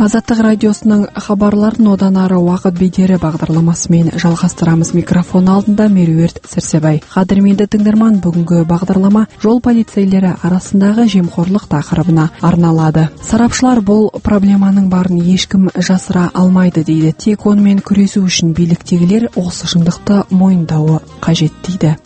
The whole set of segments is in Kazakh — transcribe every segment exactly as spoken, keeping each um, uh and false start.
Азаттық радиосының хабарларын одан ары уақыт бедері бағдарламасымен жалғастырамыз. Микрофон алдында Меруерт Сәрсебай. Қадірменді тыңдарман, бүгінгі бағдарлама жол полицейлері арасындағы жемқорлық тақырыбына арналады. Сарапшылар бұл проблеманың барын ешкім жасыра алмайды дейді. Тек онымен күресу үшін биліктегілер осы шындықты мойындауы қажет дейді.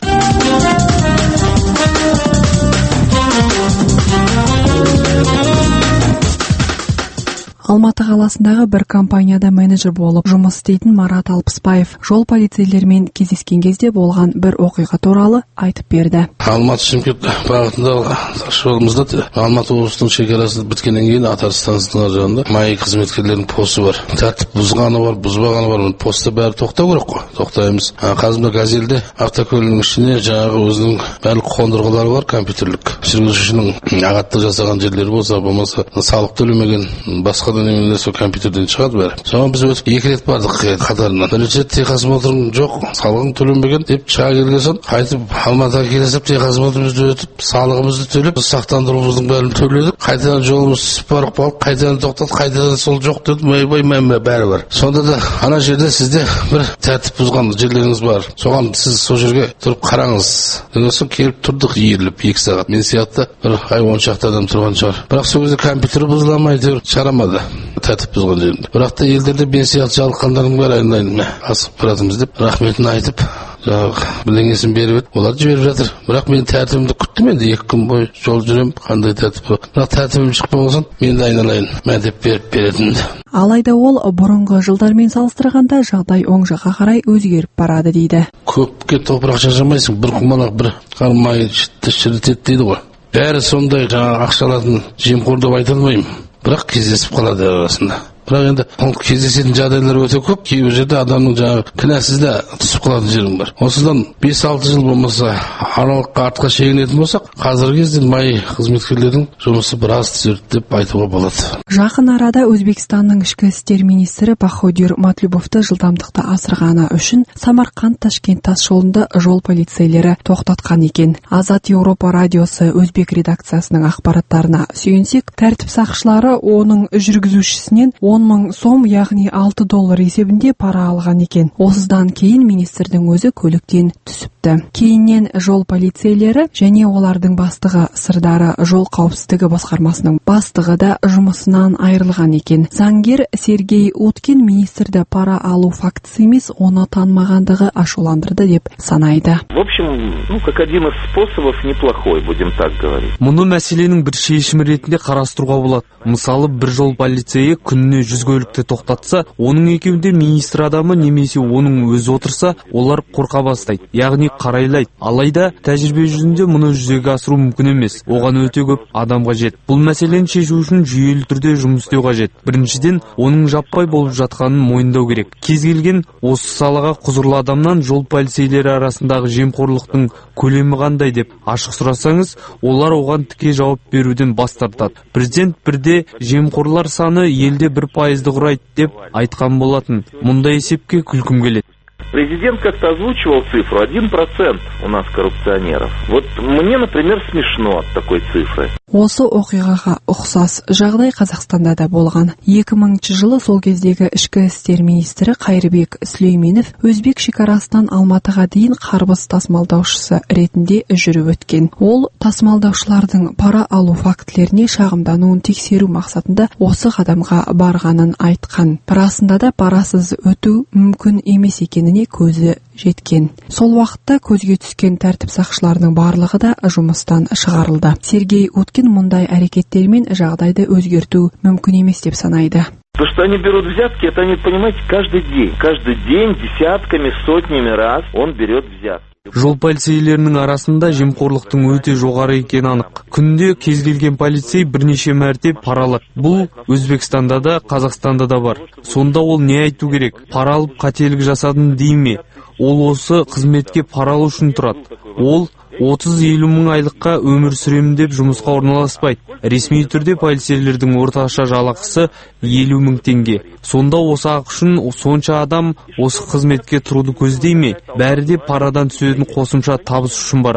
Алматы қаласындағы бір компанияда менеджер болып жұмыс істейтін Марат Алпысбаев жол полицейлермен кездескен кезде болған бір оқиға туралы айтып берді. Алматы Шымкент бағытында жолымызда Алматы облысының шекарасы біткеннен кейін Атар станциясының жанында май қызметкерлерінің посты бар. Тәртіп бұзғаны бар, бұзбағаны бар. Постта бәрі тоқтау керек қой. Тоқтаймыз. Қазір газельде автокөлігінің ішіне жаңағы өзінің барлық қондырғылары бар, компьютерлік. Жүргізушінің ағаттық жасаған жерлері болса, болмаса салық төлемеген басқа немелер сол компьютерден шығады бәрі. Соған біз өтіп екі рет бардық қатарынан. Бірінші рет техосмотрың жоқ, салығың төленбеген деп шыға келген соң, қайтып Алматыға келесіп техосмотрымызды өтіп, салығымызды төлеп, сақтандыруымыздың бәрін төледік. Қайтадан жолымыз түсіп барып қалып, қайтадан тоқтады, қайтадан сол жоқ деді. Ойбай, мәмбе бәрі бар. Сонда да ана жерде сізде бір тәртіп бұзған жерлеріңіз бар. Соған сіз сол жерге тұрып қараңыз. Деген соң келіп тұрдық иіріліп екі сағат. Мен сияқты бір ай он шақты адам тұрған шығар. Бірақ сол кезде компьютер бұзыламай шарамады. Тәртіп бұзған жерінде. Бірақ та елдерде мен сияқты жалыққандардың бәрі айналайын асығып баратымыз деп рахметін айтып, жаңағы білеңесін беріп еді. Олар жіберіп жатыр. Бірақ мен тәртібімді күттім енді екі күн бойы жол жүрем, қандай тәртіп бар. Бірақ тәртібім шықпаған соң мен де айналайын мә деп беріп беретін. Алайда ол бұрынғы жылдармен салыстырғанда жағдай оң жаққа қарай өзгеріп барады дейді. Көпке топырақ шашамайсың, бір құмалақ бір қармай шірітеді дейді ғой. Бәрі сондай жаңағы ақша алатын жемқор деп айта алмаймын. Бірақ кездесіп қалады арасында. Бірақ енді кездесетін жағдайлар өте көп. Кейбір жерде адамның жаңағы кінәсіз де түсіп қалатын жерің бар. Осыдан бес алты жыл болмаса аралыққа артқа шегінетін болсақ, қазіргі кезде май қызметкерлердің жұмысы біраз түседі деп айтуға болады. Жақын арада Өзбекстанның ішкі істер министрі Бахудир Матлюбовты жылдамдықты асырғаны үшін Самарқанд-Ташкент тас жолында жол полицейлері тоқтатқан екен. Азат Еуропа радиосы Өзбек редакциясының ақпараттарына сүйенсек, тәртіп сақшылары оның жүргізушісінен он мың сом, яғни алты доллар есебінде пара алған екен. Осыдан кейін министрдің өзі көліктен түсіпті. Кейіннен жол полицейлері және олардың бастығы Сырдары жол қауіпсіздігі басқармасының бастығы да жұмысынан айырылған екен. Заңгер Сергей Уткин министрді пара алу фактісі емес, оны танымағандығы ашуландырды деп санайды. В общем, ну, как один из способов неплохой, будем так говорить. Мұны мәселенің бір шешімі ретінде қарастыруға болады. Мысалы, бір жол полицейі күніне жүз көлікті тоқтатса, оның екеуінде министр адамы немесе оның өзі отырса, олар қорқа бастайды, яғни қарайлайды. Алайда тәжірибе жүзінде мұны жүзеге асыру мүмкін емес. Оған өте көп адам қажет. Бұл мәселені шешу үшін жүйелі түрде жұмыс істеу қажет. Біріншіден, оның жаппай болып жатқанын мойындау керек. Кез келген осы салаға құзырлы адамнан жол полицейлері арасындағы жемқорлықтың көлемі қандай деп ашық сұрасаңыз, олар оған тіке жауап беруден бас тартады. Президент бірде жемқорлар саны елде бір пайызды құрайды деп айтқан болатын. Мұндай есепке күлкім келеді. Президент как-то озвучивал цифру один процент у нас коррупционеров. Вот мне, например, смешно от такой цифры. Осы оқиғаға ұқсас жағдай Қазақстанда да болған. екі мыңыншы жылы сол кездегі ішкі істер министрі Қайырбек Сүлейменов Өзбек шекарасынан Алматыға дейін қарбыз тасымалдаушысы ретінде жүріп өткен. Ол тасымалдаушылардың пара алу фактілеріне шағымдануын тексеру мақсатында осы қадамға барғанын айтқан. Расында да парасыз өту мүмкін емес екеніне көзі жеткен. Сол уақытта көзге түскен тәртіп сақшыларының барлығы да жұмыстан шығарылды. Сергей Уткин мұндай әрекеттермен жағдайды өзгерту мүмкін емес деп санайды. То, что они берут взятки, это они, понимаете, каждый день. Каждый день десятками, сотнями раз он берет взятки. Жол полицейлерінің арасында жемқорлықтың өте жоғары екені анық. Күнде кез келген полицей бірнеше мәрте паралады. Бұл Өзбекстанда да, Қазақстанда да бар. Сонда ол не айту керек? Пара алып қателік жасадым дей ме? Ол осы қызметке пара алу үшін тұрады. Ол отыз елу мың айлыққа өмір сүремін деп жұмысқа орналаспайды. Ресми түрде полицейлердің орташа жалақысы елу мың теңге. Сонда осы ақы үшін сонша адам осы қызметке тұруды көздей ме? Бәрі де парадан түсетін қосымша табыс үшін барады.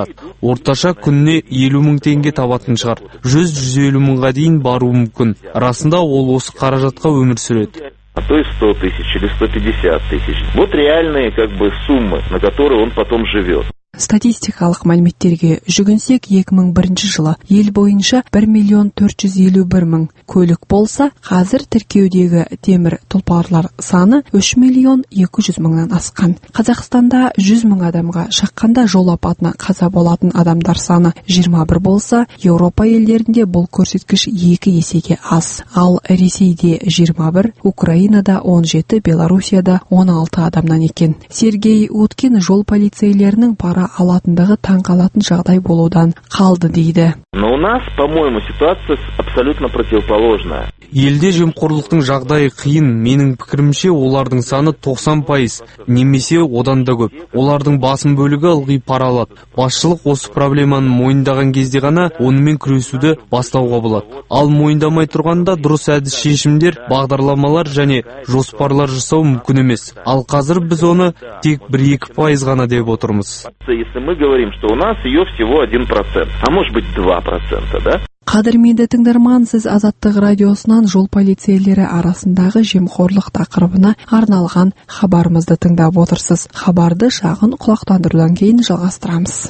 орташа күніне елу мың теңге табатын шығар. жүз жүз елу мыңға дейін баруы мүмкін. Расында ол осы қаражатқа өмір сүреді. А то и сто тысяч или сто пятьдесят тысяч. Вот реальные как бы суммы, на которые он потом живет. Статистикалық мәліметтерге жүгінсек, екі мың бірінші жылы ел бойынша бір миллион төрт жүз елу бір мың көлік болса, қазір тіркеудегі темір тұлпарлар саны үш миллион екі жүз мыңнан асқан. Қазақстанда жүз мың адамға шаққанда жол апатына қаза болатын адамдар саны жиырма бір болса, Еуропа елдерінде бұл көрсеткіш екі есеге аз. Ал Ресейде жиырма бір, Украинада он жеті, Белоруссияда он алты адамнан екен. Сергей Уткин жол полицейлерінің пара алатындығы таң қалатын жағдай болудан қалды дейді. Но у нас, по-моему, ситуация абсолютно противоположная. Елде жемқорлықтың жағдайы қиын. Менің пікірімше, олардың саны тоқсан пайыз, немесе одан да көп. Олардың басым бөлігі ылғи пара алады. Басшылық осы проблеманы мойындаған кезде ғана онымен күресуді бастауға болады. Ал мойындамай тұрғанда дұрыс әдіс шешімдер, бағдарламалар және жоспарлар жасау мүмкін емес. Ал қазір біз оны тек бір-екі пайыз ғана деп отырмыз. Если мы говорим, что у нас ее всего один процент, а может быть два процента, да? Қадірменді тыңдарман, сіз Азаттық радиосынан жол полицейлері арасындағы жемқорлық тақырыбына арналған хабарымызды тыңдап отырсыз. Хабарды шағын құлақтандырудан кейін жалғастырамыз.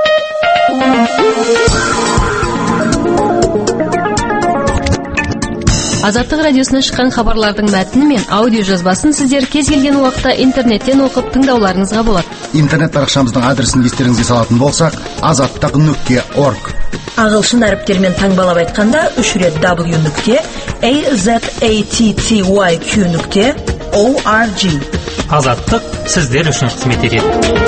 Азаттық радиосынан шыққан хабарлардың мәтіні мен аудио жазбасын сіздер кез келген уақытта интернеттен оқып тыңдауларыңызға болады. Интернет парақшамыздың адресін естеріңізге салатын болсақ, азаттық нүкте орг. Ағылшын әріптермен таңбалап айтқанда үш рет w нүкте azatty нүкте org. Азаттық сіздер үшін қызмет етеді.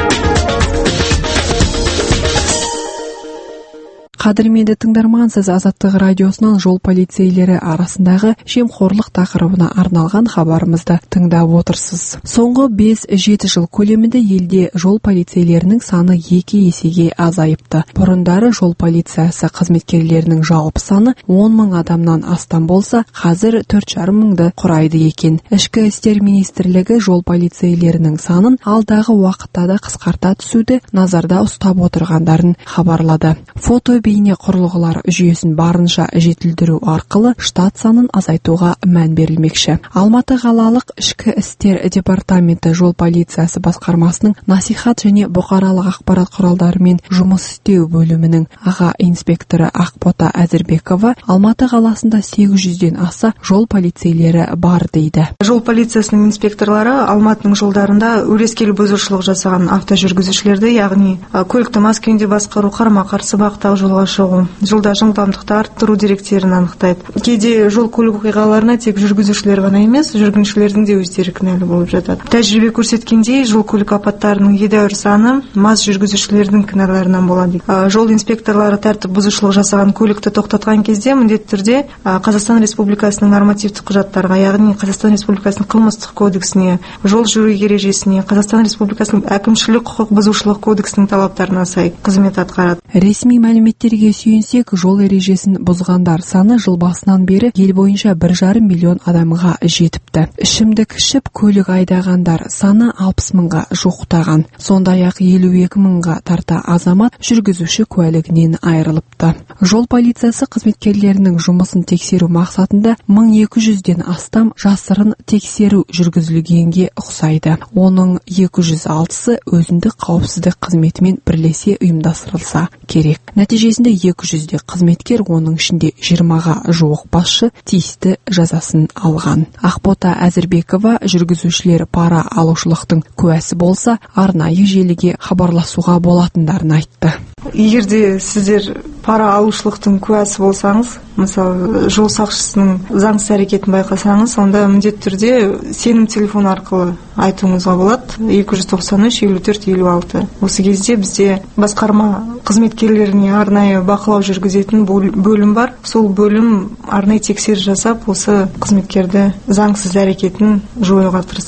Қадірменді тыңдарман, сіз Азаттық радиосынан жол полицейлері арасындағы жемқорлық тақырыбына арналған хабарымызды тыңдап отырсыз. Соңғы бес-жеті жыл көлемінде елде жол полицейлерінің саны екі есеге азайыпты. Бұрындары жол полициясы қызметкерлерінің жалпы саны он мың адамнан астам болса, қазір төрт жарым мыңды құрайды екен. Ішкі істер министрлігі жол полицейлерінің санын алдағы уақытта да қысқарта түсуді назарда ұстап отырғандарын хабарлады. Фото бейне құрылғылар жүйесін барынша жетілдіру арқылы штат санын азайтуға мән берілмекші. Алматы қалалық ішкі істер департаменті жол полициясы басқармасының насихат және бұқаралық ақпарат құралдарымен жұмыс істеу бөлімінің аға инспекторы Ақбота Әзірбекова Алматы қаласында сегіз жүзден аса жол полицейлері бар дейді. Жол полициясының инспекторлары Алматының жолдарында өрескел бұзушылық жасаған автожүргізушілерді, яғни көлікті мас күйінде басқару, қарама-қарсы бағыттағы жолға шығу, жолда жылдамдықты арттыру деректерін анықтайды. Кейде жол көлік оқиғаларына тек жүргізушілер ғана емес, жүргіншілердің де өздері кінәлі болып жатады. Тәжірибе көрсеткендей, жол көлік апаттарының едәуір саны мас жүргізушілердің кінәларынан болады. Жол инспекторлары тәртіп бұзушылық жасаған көлікті тоқтатқан кезде міндетті түрде Қазақстан Республикасының нормативтік құжаттарға, яғни Қазақстан Республикасының қылмыстық кодексіне, жол жүру ережесіне, Қазақстан Республикасының әкімшілік құқық бұзушылық кодексінің талаптарына сай қызмет атқарады. Ресми мәліметтерге сүйенсек, жол ережесін бұзғандар саны жыл басынан бері ел бойынша бір жарым миллион адамға жетіпті. Ішімдік ішіп көлік айдағандар саны алпыс мыңға жуықтаған. Сондай-ақ елу екі мыңға тарта азамат жүргізуші куәлігінен айырылыпты. Жол полициясы қызметкерлерінің жұмысын тексеру мақсатында мың екі жүзден астам жасырын тексеру жүргізілгенге ұқсайды. Оның екі жүз алтысы өзіндік қауіпсіздік қызметімен бірлесе ұйымдастырылса керек. Нәтижесінде екі жүзде қызметкер, оның ішінде жиырмаға жуық басшы тиісті жазасын алған. Ақбота Әзірбекова жүргізушілер пара алушылықтың куәсі болса, арнайы желіге хабарласуға болатындарын айтты. Егерде сіздер пара алушылықтың куәсі болсаңыз, мысалы жол сақшысының заңсыз әрекетін байқасаңыз, онда міндетті түрде сенім телефон арқылы айтуыңызға болады. екі жүз тоқсан үш елу төрт елу алты. Осы кезде бізде басқарма қызметкерлеріне арнайы бақылау жүргізетін бөлім бар. Сол бөлім арнайы тексеріс жасап, осы қызметкерді заңсыз әрекетін жоюға тырысады.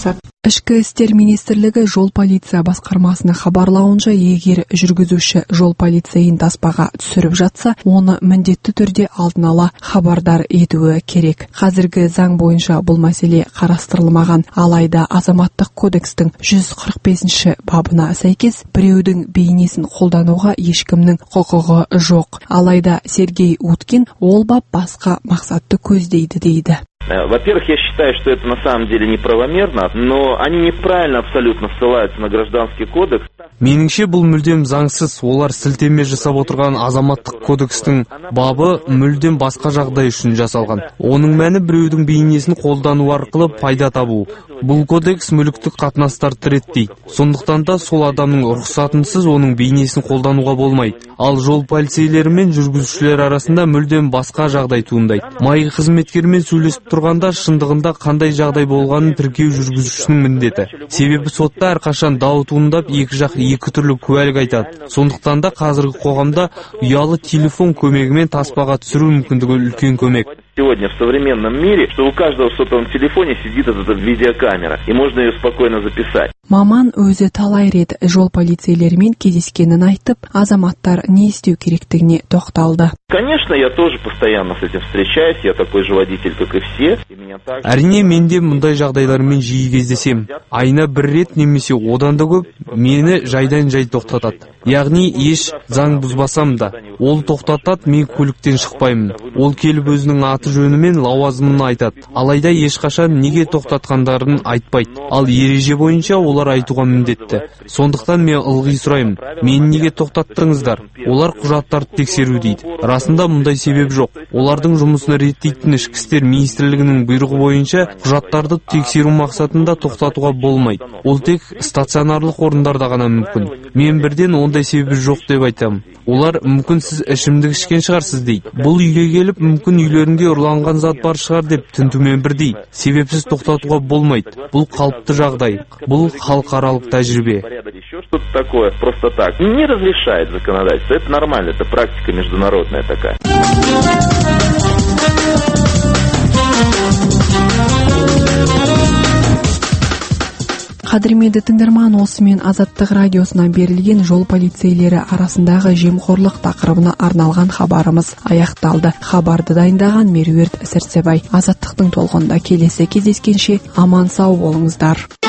Ішкі істер министрлігі жол полиция басқармасының хабарлауынша, егер жүргізуші жол полицейін таспаға түсіріп жатса, оны міндетті түрде алдын ала хабардар етуі керек. Қазіргі заң бойынша бұл мәселе қарастырылмаған, алайда азаматтық кодекстің жүз қырық бесінші бабына сәйкес біреудің бейнесін қолдануға ешкімнің құқығы жоқ. Алайда Сергей Уткин ол бап басқа мақсатты көздейді дейді. Во-первых, я считаю, что это на самом деле неправомерно, но они неправильно абсолютно ссылаются на Гражданский кодекс. Меніңше бұл мүлдем заңсыз. Олар сілтеме жасап отырған азаматтық кодекстің бабы мүлдем басқа жағдай үшін жасалған. Оның мәні біреудің бейнесін қолдану арқылы пайда табу. Бұл кодекс мүліктік қатынастарды реттейді. Сондықтан да сол адамның рұқсатынсыз оның бейнесін қолдануға болмайды. Ал жол полицейлері мен жүргізушілер арасында мүлдем басқа жағдай туындайды. Майы қызметкермен сөйлесіп тұрғанда шындығында қандай жағдай болғанын тіркеу жүргізушінің міндеті. Себебі сотта әрқашан дау туындап, екі жақ екі түрлі куәлік айтады. Сондықтан да қазіргі қоғамда ұялы телефон көмегімен таспаға түсіру мүмкіндігі үлкен көмек. Сегодня в современном мире, что у каждого в сотовом телефоне сидит эта видеокамера, и можно ее спокойно записать. Маман өзі талай рет жол полицейлерімен кездескенін айтып, азаматтар не істеу керектігіне тоқталды. Конечно, я тоже постоянно с этим встречаюсь, я такой же водитель, как и все. Әрине, мен де мұндай жағдайлармен жиі кездесем. Айына бір рет немесе одан да көп мені жайдан жай тоқтатады. Яғни еш заң бұзбасам да, ол тоқтатады, мен көліктен шықпаймын. Ол келіп өзінің аты жөні мен лауазымын айтады. Алайда ешқашан неге тоқтатқандарын айтпайды. Ал ереже бойынша олар айтуға міндетті. Сондықтан мен ылғи сұраймын, мені неге тоқтаттыңыздар? Олар құжаттарды тексеру дейді. Расында мұндай себеп жоқ. Олардың жұмысын реттейтін ішкі істер министрлігінің бұйрығы бойынша құжаттарды тексеру мақсатында тоқтатуға болмайды. Ол тек стационарлық орындарда ғана мүмкін. Мен бірден ондай себебі жоқ деп айтамын. Олар мүмкін сіз ішімдік ішкен шығарсыз дейді. Бұл үйге келіп мүмкін үйлерінде ұрланған зат бар шығар деп тінтумен бірдей. Себепсіз тоқтатуға болмайды. Бұл қалыпты жағдай. Бұл халықаралық тәжірибе. Что-то такое просто так не разрешает законодательство. Это нормально, это практика международная такая. Қадірменді тыңдарман, осымен Азаттық радиосынан берілген жол полицейлері арасындағы жемқорлық тақырыбына арналған хабарымыз аяқталды. Хабарды дайындаған Меруерт Сәрсебай. Азаттықтың толқынында келесі кездескенше аман сау болыңыздар.